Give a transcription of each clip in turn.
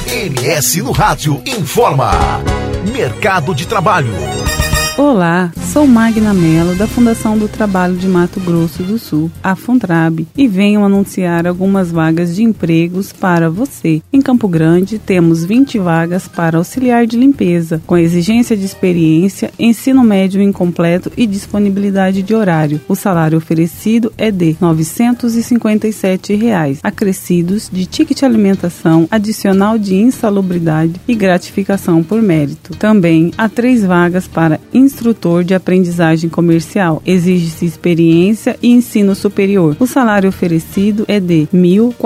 MS no Rádio informa. Mercado de trabalho. Olá, sou Magna Mello, da Fundação do Trabalho de Mato Grosso do Sul, a Funtrab, e venho anunciar algumas vagas de empregos para você. Em Campo Grande, temos 20 vagas para auxiliar de limpeza, com exigência de experiência, ensino médio incompleto e disponibilidade de horário. O salário oferecido é de R$ 957, acrescidos de ticket alimentação, adicional de insalubridade e gratificação por mérito. Também há 3 vagas para instrutor de aprendizagem comercial. Exige-se experiência e ensino superior. O salário oferecido é de R$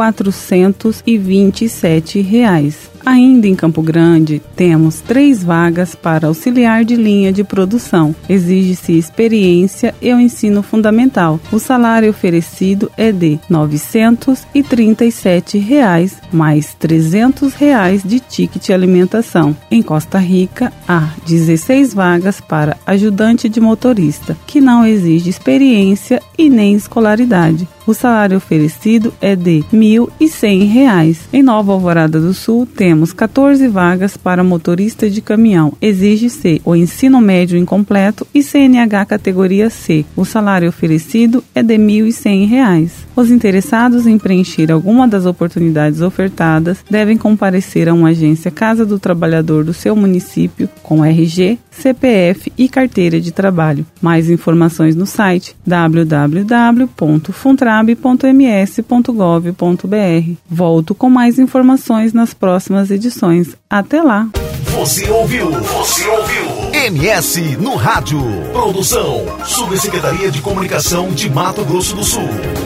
1.427. Ainda em Campo Grande, temos 3 vagas para auxiliar de linha de produção. Exige-se experiência e o ensino fundamental. O salário oferecido é de R$ 937, mais R$ 300 de ticket alimentação. Em Costa Rica, há 16 vagas para ajudante de motorista, que não exige experiência e nem escolaridade. O salário oferecido é de R$ 1.100. Em Nova Alvorada do Sul, temos 14 vagas para motorista de caminhão. Exige-se o ensino médio incompleto e CNH categoria C. O salário oferecido é de R$ 1.100. Os interessados em preencher alguma das oportunidades ofertadas devem comparecer a uma agência Casa do Trabalhador do seu município com RG, CPF e carteira de trabalho. Mais informações no site www.funtrab.ms.gov.br. Volto com mais informações nas próximas edições. Até lá! Você ouviu? MS no Rádio. Produção, Subsecretaria de Comunicação de Mato Grosso do Sul.